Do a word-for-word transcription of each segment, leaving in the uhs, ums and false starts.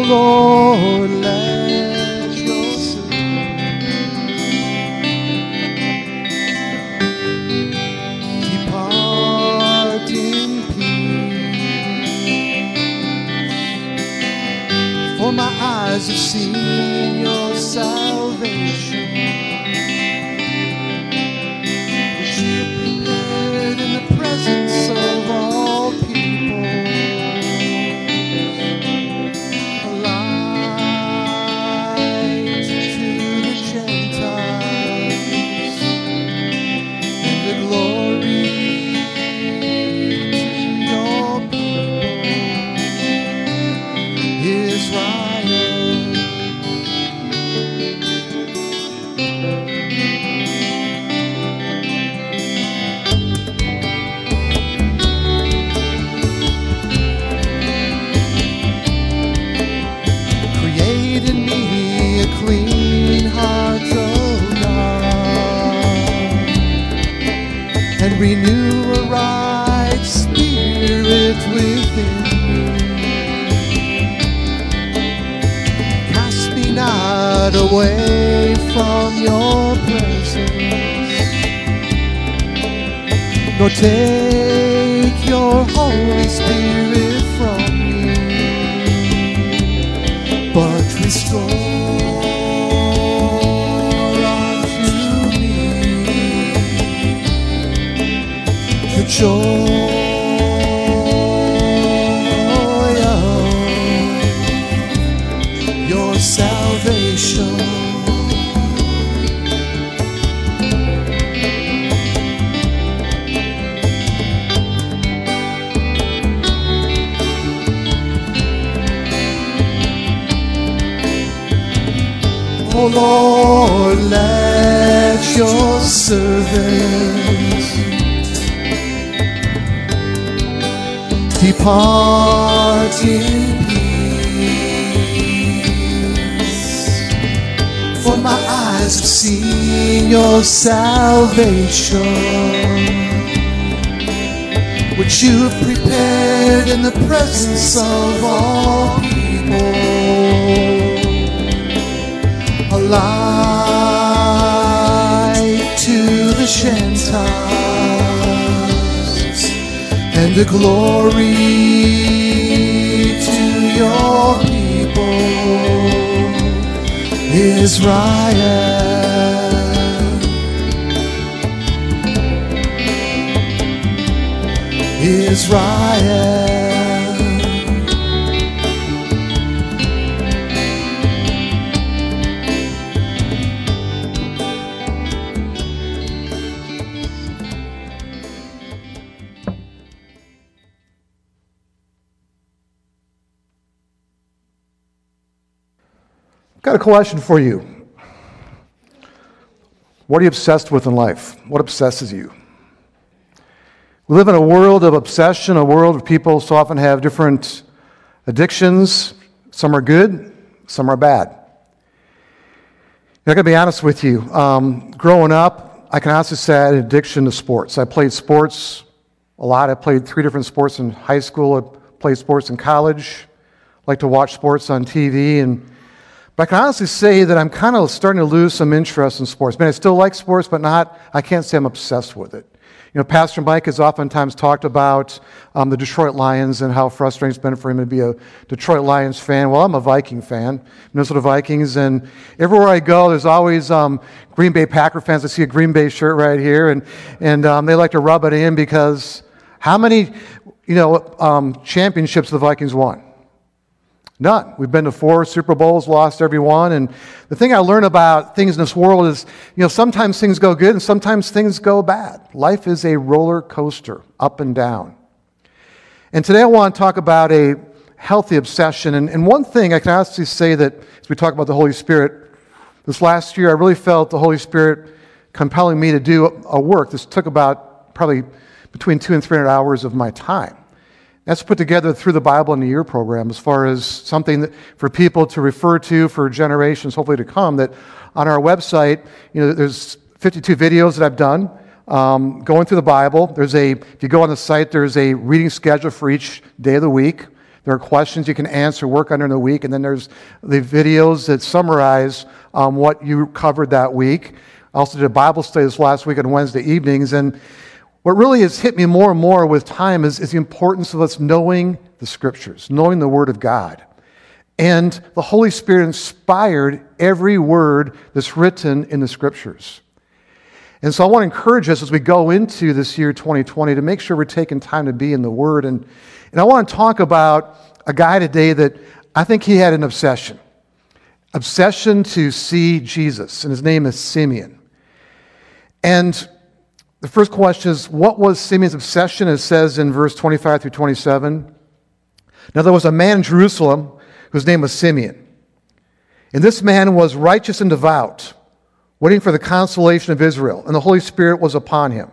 Lord, let your servant depart in peace. For my eyes have seen your salvation, which you prepared in the presence of all people. A light to the Gentiles and the glory to your people, Israel. Create in me a clean heart, O God, and renew a right spirit within me. Cast me not away from your presence, nor take your Holy Spirit from me, but restore unto me the joy of your salvation. Oh Lord, let your servant depart in peace. For my eyes have seen your salvation, which you have prepared in the presence of all people. A light to the Gentiles and a glory to your people, Israel. Israel. Got a question for you. What are you obsessed with in life? What obsesses you? We live in a world of obsession, a world of people so often have different addictions. Some are good, some are bad. I gotta be honest with you. Um, growing up, I can honestly say I had an addiction to sports. I played sports a lot. I played three different sports in high school. I played sports in college. I like to watch sports on T V, and but I can honestly say that I'm kind of starting to lose some interest in sports. I mean, I still like sports, but not, I can't say I'm obsessed with it. You know, Pastor Mike has oftentimes talked about um, the Detroit Lions and how frustrating it's been for him to be a Detroit Lions fan. Well, I'm a Viking fan, Minnesota Vikings, and everywhere I go, there's always um, Green Bay Packer fans. I see a Green Bay shirt right here, and and um, they like to rub it in because how many, you know, um, championships the Vikings won? None. We've been to four Super Bowls, lost every one. And the thing I learn about things in this world is, you know, sometimes things go good and sometimes things go bad. Life is a roller coaster, up and down. And today I want to talk about a healthy obsession. And, and one thing I can honestly say that as we talk about the Holy Spirit, this last year I really felt the Holy Spirit compelling me to do a work. This took about probably between two and three hundred hours of my time. That's put together through the Bible in a Year program as far as something that for people to refer to for generations, hopefully to come, that on our website, you know, there's fifty-two videos that I've done um, going through the Bible. There's a, if you go on the site, there's a reading schedule for each day of the week. There are questions you can answer, work on in the week, and then there's the videos that summarize um, what you covered that week. I also did a Bible study this last week on Wednesday evenings, and what really has hit me more and more with time is, is the importance of us knowing the Scriptures, knowing the Word of God. And the Holy Spirit inspired every word that's written in the Scriptures. And so I want to encourage us as we go into this year twenty twenty to make sure we're taking time to be in the Word. And, and I want to talk about a guy today that I think he had an obsession. Obsession to see Jesus, and his name is Simeon. And the first question is, what was Simeon's obsession? It says in verse twenty-five through twenty-seven. Now there was a man in Jerusalem whose name was Simeon. And this man was righteous and devout, waiting for the consolation of Israel, and the Holy Spirit was upon him.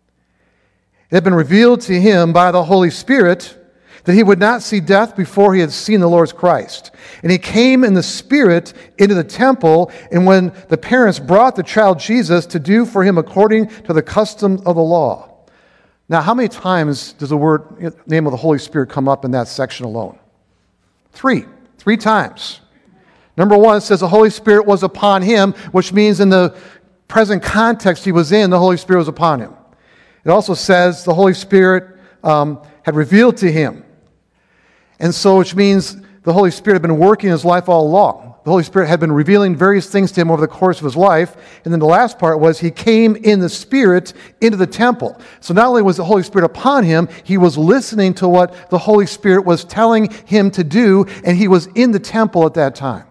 It had been revealed to him by the Holy Spirit that he would not see death before he had seen the Lord's Christ. And he came in the Spirit into the temple, and when the parents brought the child Jesus to do for him according to the custom of the law. Now, how many times does the word, name of the Holy Spirit come up in that section alone? Three. Three times. Number one, it says the Holy Spirit was upon him, which means in the present context he was in, the Holy Spirit was upon him. It also says the Holy Spirit um, had revealed to him. And so, which means the Holy Spirit had been working in his life all along. The Holy Spirit had been revealing various things to him over the course of his life. And then the last part was he came in the Spirit into the temple. So not only was the Holy Spirit upon him, he was listening to what the Holy Spirit was telling him to do, and he was in the temple at that time.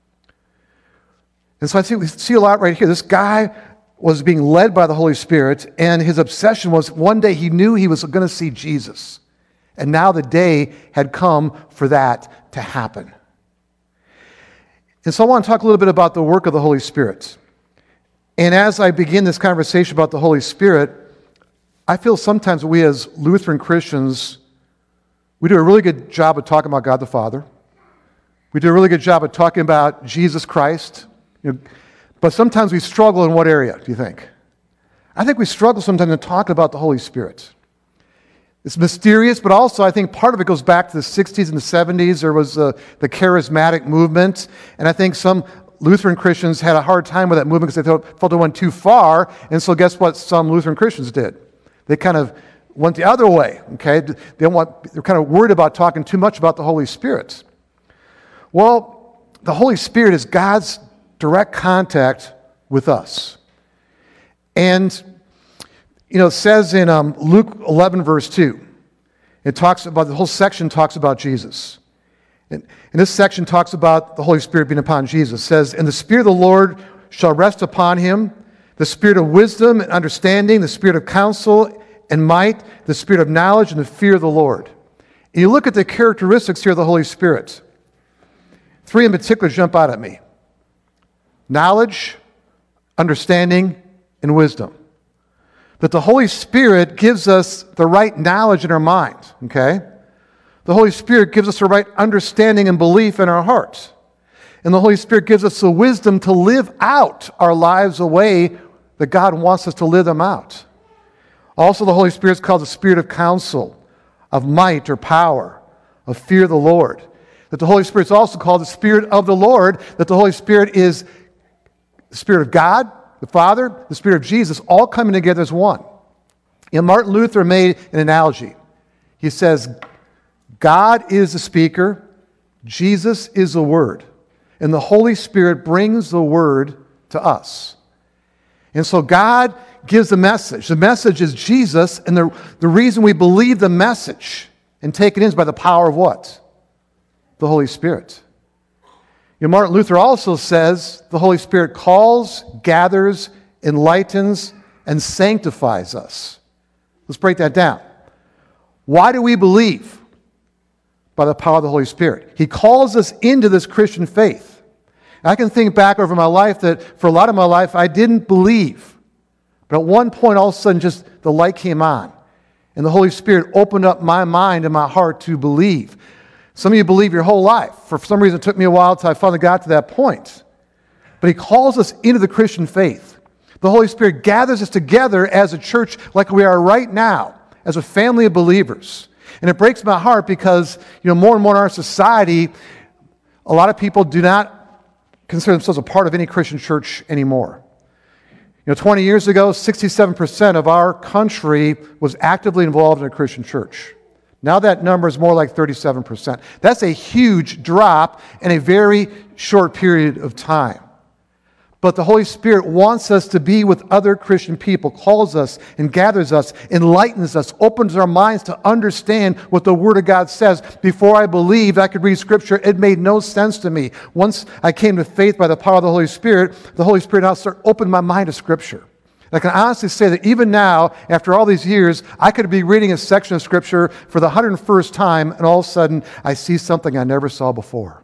And so I see, we see a lot right here. This guy was being led by the Holy Spirit, and his obsession was one day he knew he was going to see Jesus. And now the day had come for that to happen. And so I want to talk a little bit about the work of the Holy Spirit. And as I begin this conversation about the Holy Spirit, I feel sometimes we as Lutheran Christians, we do a really good job of talking about God the Father. We do a really good job of talking about Jesus Christ. You know, but sometimes we struggle in what area, do you think? I think we struggle sometimes in talking about the Holy Spirit. It's mysterious, but also I think part of it goes back to the sixties and the seventies. There was uh, the charismatic movement, and I think some Lutheran Christians had a hard time with that movement because they felt, felt it went too far, and so guess what some Lutheran Christians did? They kind of went the other way, okay? They don't want, they're kind of worried about talking too much about the Holy Spirit. Well, the Holy Spirit is God's direct contact with us. And you know, it says in um, Luke eleven, verse two, it talks about, the whole section talks about Jesus. And, and this section talks about the Holy Spirit being upon Jesus. It says, and the Spirit of the Lord shall rest upon him, the Spirit of wisdom and understanding, the Spirit of counsel and might, the Spirit of knowledge and the fear of the Lord. And you look at the characteristics here of the Holy Spirit. Three in particular jump out at me. Knowledge, understanding, and wisdom. That the Holy Spirit gives us the right knowledge in our mind, okay? The Holy Spirit gives us the right understanding and belief in our hearts. And the Holy Spirit gives us the wisdom to live out our lives the way that God wants us to live them out. Also, the Holy Spirit is called the Spirit of counsel, of might or power, of fear of the Lord. That the Holy Spirit is also called the Spirit of the Lord, that the Holy Spirit is the Spirit of God, the Father, the Spirit of Jesus, all coming together as one. And Martin Luther made an analogy. He says, God is the speaker, Jesus is the Word, and the Holy Spirit brings the Word to us. And so God gives the message. The message is Jesus, and the, the reason we believe the message and take it in is by the power of what? The Holy Spirit. You know, Martin Luther also says the Holy Spirit calls, gathers, enlightens, and sanctifies us. Let's break that down. Why do we believe? By the power of the Holy Spirit. He calls us into this Christian faith. I can think back over my life that for a lot of my life I didn't believe. But at one point all of a sudden just the light came on. And the Holy Spirit opened up my mind and my heart to believe. Some of you believe your whole life. For some reason, it took me a while until I finally got to that point. But He calls us into the Christian faith. The Holy Spirit gathers us together as a church like we are right now, as a family of believers. And it breaks my heart because, you know, more and more in our society, a lot of people do not consider themselves a part of any Christian church anymore. You know, twenty years ago, sixty-seven percent of our country was actively involved in a Christian church. Now that number is more like thirty-seven percent. That's a huge drop in a very short period of time. But the Holy Spirit wants us to be with other Christian people, calls us and gathers us, enlightens us, opens our minds to understand what the Word of God says. Before I believed I could read Scripture, it made no sense to me. Once I came to faith by the power of the Holy Spirit, the Holy Spirit now started opening my mind to Scripture. I can honestly say that even now, after all these years, I could be reading a section of Scripture for the one hundred first time, and all of a sudden, I see something I never saw before.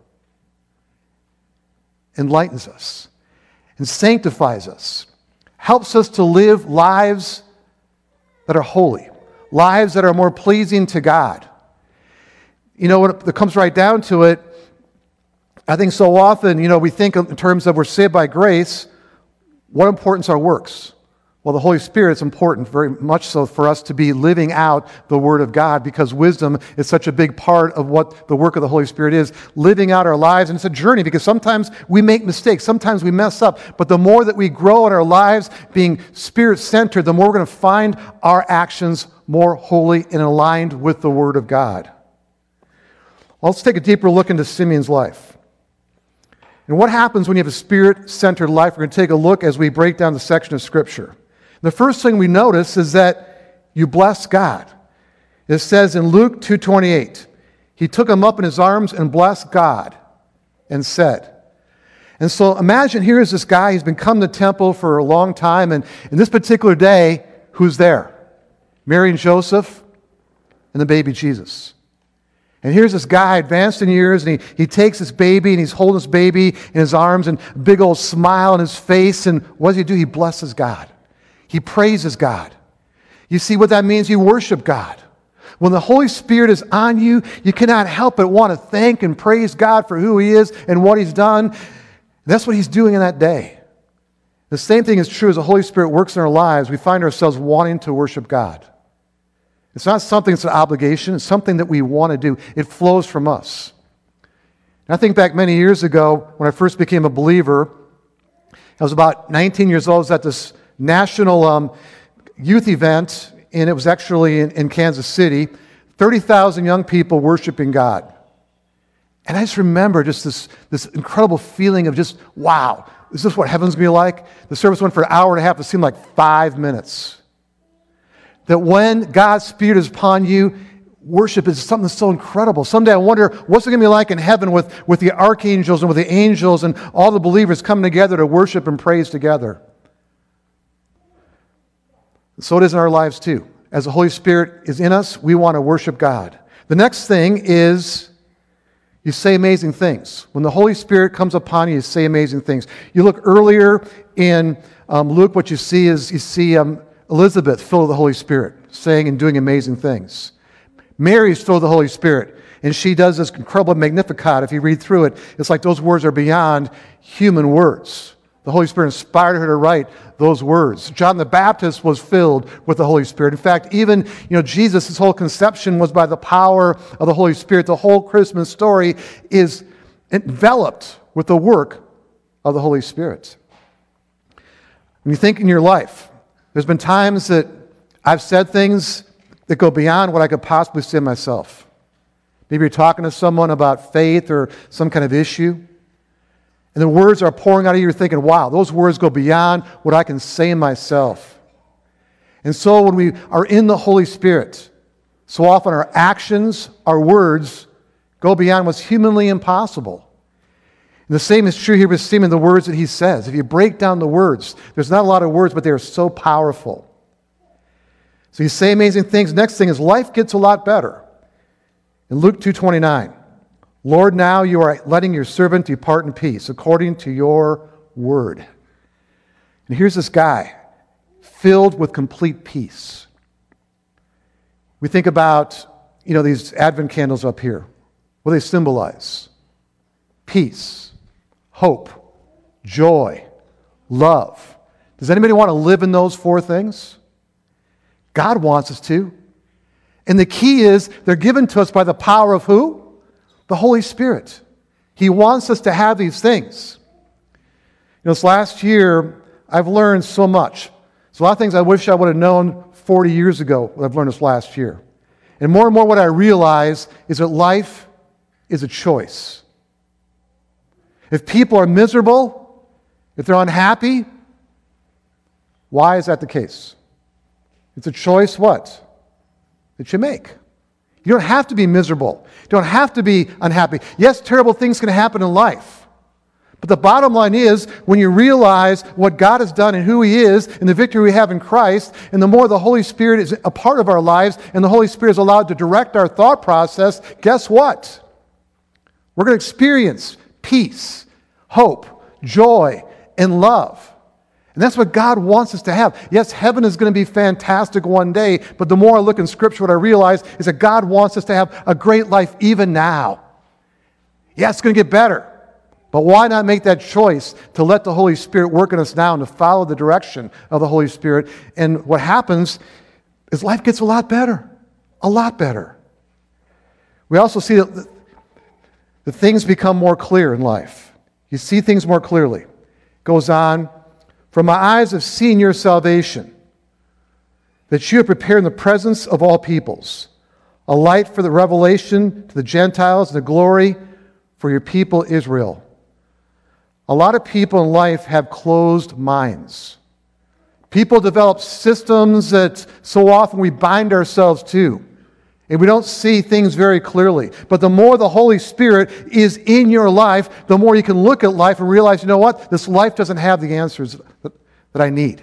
Enlightens us and sanctifies us, helps us to live lives that are holy, lives that are more pleasing to God. You know, when it comes right down to it, I think so often, you know, we think in terms of we're saved by grace, what importance are works? Well, the Holy Spirit is important, very much so, for us to be living out the Word of God, because wisdom is such a big part of what the work of the Holy Spirit is, living out our lives. And it's a journey, because sometimes we make mistakes, sometimes we mess up, but the more that we grow in our lives being Spirit-centered, the more we're going to find our actions more holy and aligned with the Word of God. Well, let's take a deeper look into Simeon's life. And what happens when you have a Spirit-centered life? We're going to take a look as we break down the section of Scripture. The first thing we notice is that you bless God. It says in Luke two twenty-eight, he took him up in his arms and blessed God and said. And so imagine here is this guy, he's been coming to the temple for a long time, and in this particular day, who's there? Mary and Joseph and the baby Jesus. And here's this guy advanced in years, and he, he takes this baby, and he's holding this baby in his arms, and a big old smile on his face, and what does he do? He blesses God. He praises God. You see what that means? You worship God. When the Holy Spirit is on you, you cannot help but want to thank and praise God for who He is and what He's done. That's what He's doing in that day. The same thing is true as the Holy Spirit works in our lives. We find ourselves wanting to worship God. It's not something that's an obligation. It's something that we want to do. It flows from us. And I think back many years ago when I first became a believer, I was about nineteen years old. I was at this national um, youth event, and it was actually in, in Kansas City. thirty thousand young people worshiping God. And I just remember just this, this incredible feeling of just, wow, is this what heaven's going to be like? The service went for an hour and a half. It seemed like five minutes. That when God's Spirit is upon you, worship is something so incredible. Someday I wonder, what's it going to be like in heaven with, with the archangels and with the angels and all the believers coming together to worship and praise together. So it is in our lives too. As the Holy Spirit is in us, we want to worship God. The next thing is you say amazing things. When the Holy Spirit comes upon you, you say amazing things. You look earlier in um, Luke, what you see is you see um, Elizabeth filled with the Holy Spirit, saying and doing amazing things. Mary's filled with the Holy Spirit, and she does this incredible Magnificat. If you read through it, it's like those words are beyond human words. The Holy Spirit inspired her to write those words. John the Baptist was filled with the Holy Spirit. In fact, even you know Jesus, his whole conception was by the power of the Holy Spirit. The whole Christmas story is enveloped with the work of the Holy Spirit. When you think in your life, there's been times that I've said things that go beyond what I could possibly say myself. Maybe you're talking to someone about faith or some kind of issue, and the words are pouring out of you, you're thinking, wow, those words go beyond what I can say myself. And so when we are in the Holy Spirit, so often our actions, our words, go beyond what's humanly impossible. And the same is true here with Simeon, the words that he says. If you break down the words, there's not a lot of words, but they are so powerful. So you say amazing things. Next thing is life gets a lot better. In Luke two twenty-nine, Lord, now you are letting your servant depart in peace, according to your word. And here's this guy, filled with complete peace. We think about, you know, these Advent candles up here. What do they symbolize? Peace, hope, joy, love. Does anybody want to live in those four things? God wants us to. And the key is they're given to us by the power of who? The Holy Spirit. He wants us to have these things. You know, this last year, I've learned so much. There's a lot of things I wish I would have known forty years ago that I've learned this last year. And more and more what I realize is that life is a choice. If people are miserable, if they're unhappy, why is that the case? It's a choice what? That you make. You don't have to be miserable. You don't have to be unhappy. Yes, terrible things can happen in life. But the bottom line is, when you realize what God has done and who He is and the victory we have in Christ, and the more the Holy Spirit is a part of our lives and the Holy Spirit is allowed to direct our thought process, guess what? We're going to experience peace, hope, joy, and love. And that's what God wants us to have. Yes, heaven is going to be fantastic one day, but the more I look in Scripture, what I realize is that God wants us to have a great life even now. Yeah, it's going to get better. But why not make that choice to let the Holy Spirit work in us now and to follow the direction of the Holy Spirit? And what happens is life gets a lot better, a lot better. We also see that the, the things become more clear in life. You see things more clearly. It goes on, for my eyes have seen your salvation, that you have prepared in the presence of all peoples, a light for the revelation to the Gentiles and the glory for your people Israel. A lot of people in life have closed minds. People develop systems that so often we bind ourselves to, and we don't see things very clearly. But the more the Holy Spirit is in your life, the more you can look at life and realize, you know what? This life doesn't have the answers that I need.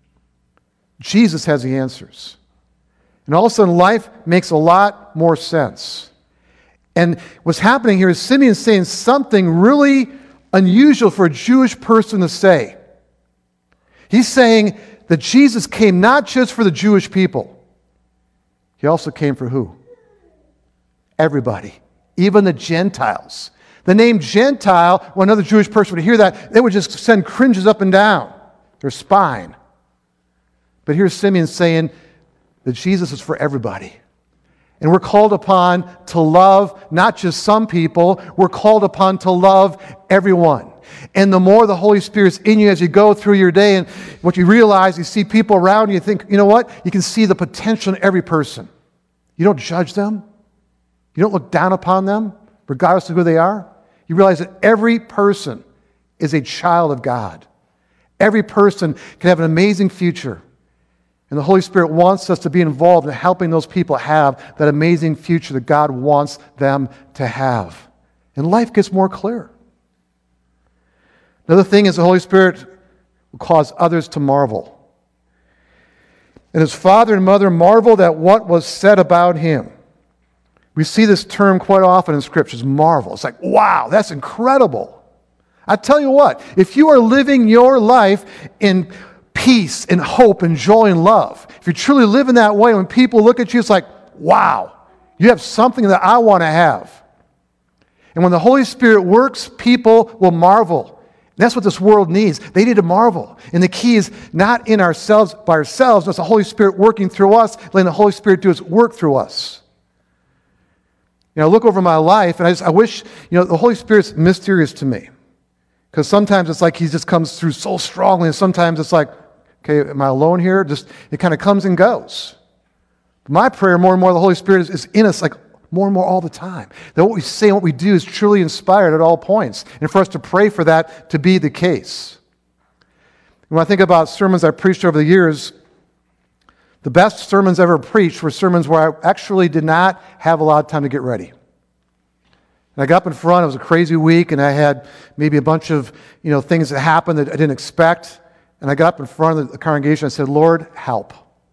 Jesus has the answers. And all of a sudden, life makes a lot more sense. And what's happening here is Simeon saying something really unusual for a Jewish person to say. He's saying that Jesus came not just for the Jewish people. He also came for who? Everybody. Even the Gentiles. The name Gentile, when another Jewish person would hear that, they would just send cringes up and down their spine. But here's Simeon saying that Jesus is for everybody. And we're called upon to love not just some people, we're called upon to love everyone. And the more the Holy Spirit's in you as you go through your day, and what you realize, you see people around you, you think, you know what? You can see the potential in every person. You don't judge them. You don't look down upon them, regardless of who they are. You realize that every person is a child of God. Every person can have an amazing future. And the Holy Spirit wants us to be involved in helping those people have that amazing future that God wants them to have. And life gets more clear. Another thing is the Holy Spirit will cause others to marvel. And his father and mother marveled at what was said about him. We see this term quite often in Scriptures, marvel. It's like, wow, that's incredible. I tell you what, if you are living your life in peace and hope and joy and love, if you're truly living that way, when people look at you, it's like, wow, you have something that I want to have. And when the Holy Spirit works, people will marvel. And that's what this world needs. They need to marvel. And the key is not in ourselves by ourselves, but it's the Holy Spirit working through us, letting the Holy Spirit do His work through us. You know, I look over my life, and I, just, I wish, you know, the Holy Spirit's mysterious to me. Because sometimes it's like He just comes through so strongly, and sometimes it's like, okay, am I alone here? Just it kind of comes and goes. But my prayer, more and more, the Holy Spirit is, is in us, like more and more all the time. That what we say and what we do is truly inspired at all points, and for us to pray for that to be the case. When I think about sermons I preached over the years, the best sermons I ever preached were sermons where I actually did not have a lot of time to get ready. And I got up in front, it was a crazy week, and I had maybe a bunch of, you know, things that happened that I didn't expect. And I got up in front of the congregation, I said, Lord, help.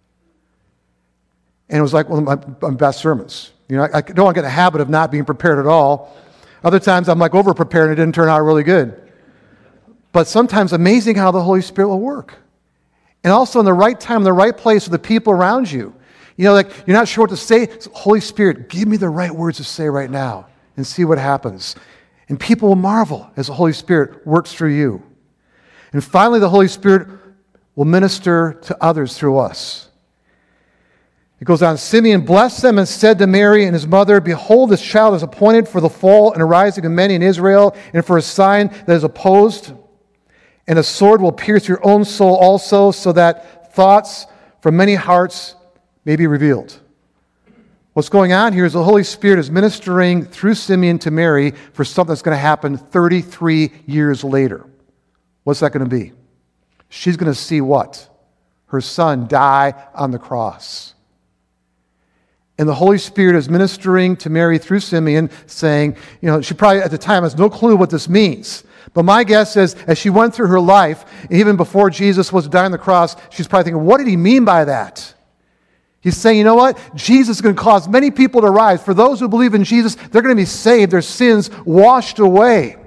And it was like one of my, my best sermons. You know, I, I don't want to get in the habit of not being prepared at all. Other times I'm like over-prepared and it didn't turn out really good. But sometimes amazing how the Holy Spirit will work. And also in the right time, in the right place with the people around you. You know, like you're not sure what to say. So, Holy Spirit, give me the right words to say right now and see what happens. And people will marvel as the Holy Spirit works through you. And finally, the Holy Spirit will minister to others through us. It goes on, Simeon blessed them and said to Mary and his mother, Behold, this child is appointed for the fall and arising of many in Israel, and for a sign that is opposed. And a sword will pierce your own soul also, so that thoughts from many hearts may be revealed. What's going on here is the Holy Spirit is ministering through Simeon to Mary for something that's going to happen thirty-three years later. What's that going to be? She's going to see what? Her son die on the cross. And the Holy Spirit is ministering to Mary through Simeon, saying, you know, she probably at the time has no clue what this means. But my guess is, as she went through her life, even before Jesus was dying on the cross, she's probably thinking, what did he mean by that? He's saying, you know what? Jesus is going to cause many people to rise. For those who believe in Jesus, they're going to be saved, their sins washed away.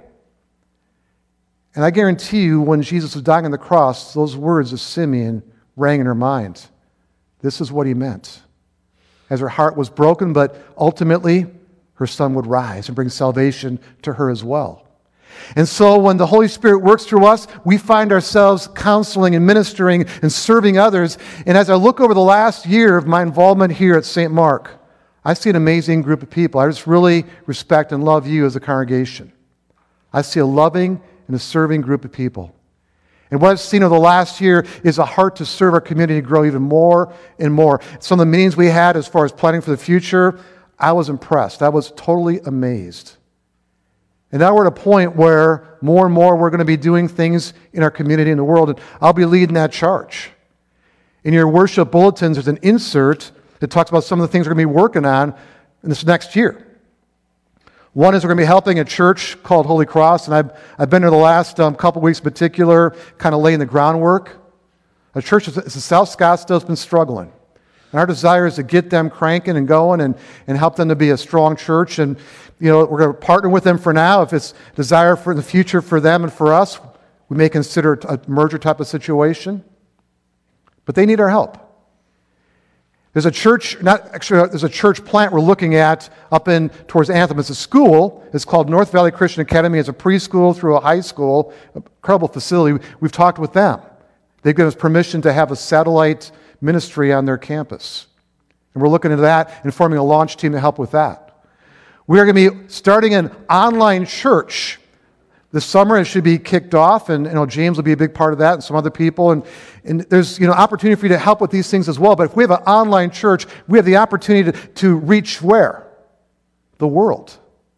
And I guarantee you, when Jesus was dying on the cross, those words of Simeon rang in her mind. This is what he meant. As her heart was broken, but ultimately her son would rise and bring salvation to her as well. And so when the Holy Spirit works through us, we find ourselves counseling and ministering and serving others. And as I look over the last year of my involvement here at Saint Mark, I see an amazing group of people. I just really respect and love you as a congregation. I see a loving and a serving group of people. And what I've seen over the last year is a heart to serve our community grow even more and more. Some of the meetings we had as far as planning for the future, I was impressed. I was totally amazed. And now we're at a point where more and more we're going to be doing things in our community and the world, and I'll be leading that charge. In your worship bulletins, there's an insert that talks about some of the things we're going to be working on in this next year. One is we're going to be helping a church called Holy Cross, and I've, I've been there the last um, couple weeks in particular, kind of laying the groundwork. A church in South Scottsdale has been struggling. And our desire is to get them cranking and going and, and help them to be a strong church. And, you know, we're going to partner with them for now. If it's desire for the future for them and for us, we may consider a merger type of situation. But they need our help. There's a church, not actually, there's a church plant we're looking at up in towards Anthem. It's a school. It's called North Valley Christian Academy. It's a preschool through a high school, incredible facility. We've talked with them. They've given us permission to have a satellite ministry on their campus. And we're looking into that and forming a launch team to help with that. We are going to be starting an online church this summer. It should be kicked off, and you know, James will be a big part of that, and some other people. And, and there's you know opportunity for you to help with these things as well. But if we have an online church, we have the opportunity to, to reach where? The world.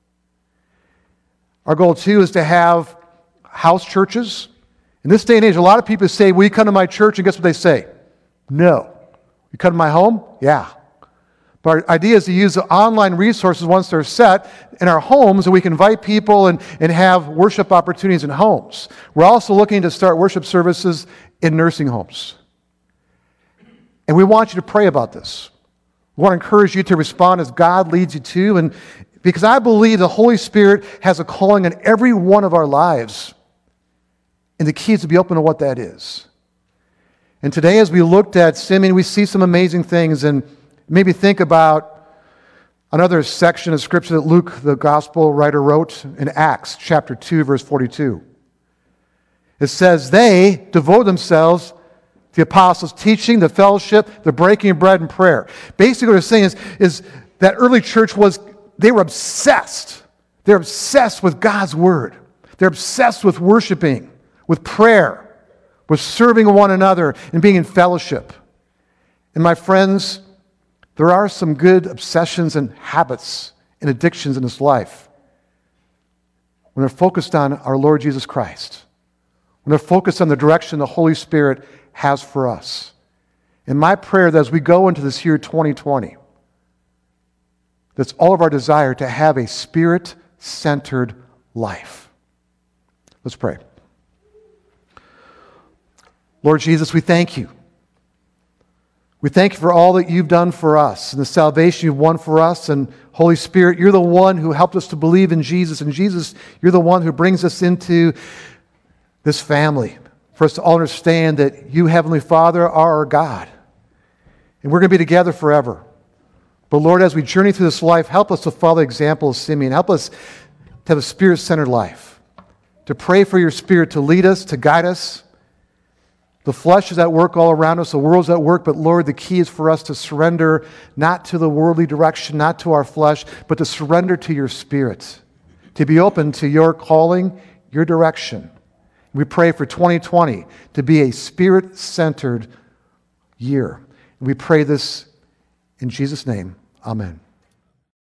Our goal, too, is to have house churches. In this day and age, a lot of people say, will you come to my church? And guess what they say? No. You come to my home? Yeah. But our idea is to use the online resources once they're set in our homes, and we can invite people and, and have worship opportunities in homes. We're also looking to start worship services in nursing homes. And we want you to pray about this. We want to encourage you to respond as God leads you to, and because I believe the Holy Spirit has a calling on every one of our lives, and the key is to be open to what that is. And today, as we looked at Simeon, we see some amazing things, and maybe think about another section of Scripture that Luke, the Gospel writer, wrote in Acts chapter two, verse forty-two. It says, they devote themselves to the apostles' teaching, the fellowship, the breaking of bread, and prayer. Basically what they're saying is, is that early church was, they were obsessed. They're obsessed with God's Word. They're obsessed with worshiping, with prayer, with serving one another and being in fellowship. And my friends, there are some good obsessions and habits and addictions in this life when they're focused on our Lord Jesus Christ, when they're focused on the direction the Holy Spirit has for us. And my prayer that as we go into this year twenty twenty, that's all of our desire to have a Spirit-centered life. Let's pray. Lord Jesus, we thank you. We thank you for all that you've done for us and the salvation you've won for us. And Holy Spirit, you're the one who helped us to believe in Jesus. And Jesus, you're the one who brings us into this family for us to all understand that you, Heavenly Father, are our God. And we're going to be together forever. But Lord, as we journey through this life, help us to follow the example of Simeon. Help us to have a Spirit-centered life, to pray for your Spirit to lead us, to guide us, The flesh is at work all around us. The world's at work. But Lord, the key is for us to surrender not to the worldly direction, not to our flesh, but to surrender to your Spirit, to be open to your calling, your direction. We pray for twenty twenty to be a Spirit-centered year. We pray this in Jesus' name. Amen.